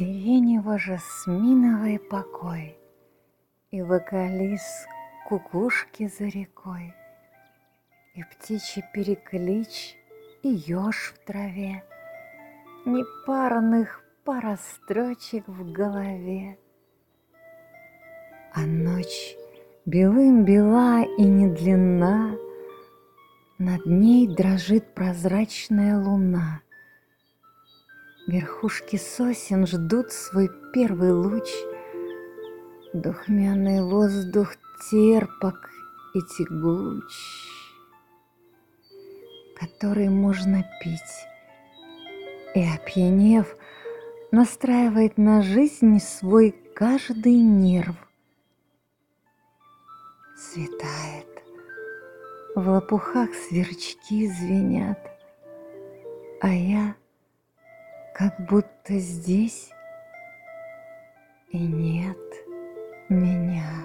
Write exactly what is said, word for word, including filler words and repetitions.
Сиренево-жасминовый покой, И вокалис кукушки за рекой, И птичий переклич, и еж в траве, Непаранных пара строчек в голове. А ночь белым бела и не длинна, Над ней дрожит прозрачная луна. Верхушки сосен ждут свой первый луч, Духмяный воздух терпок и тягуч, Который можно пить, и, опьянев, настраивает на жизнь свой каждый нерв. Светает, в лопухах сверчки звенят, А я как будто здесь, и нет меня.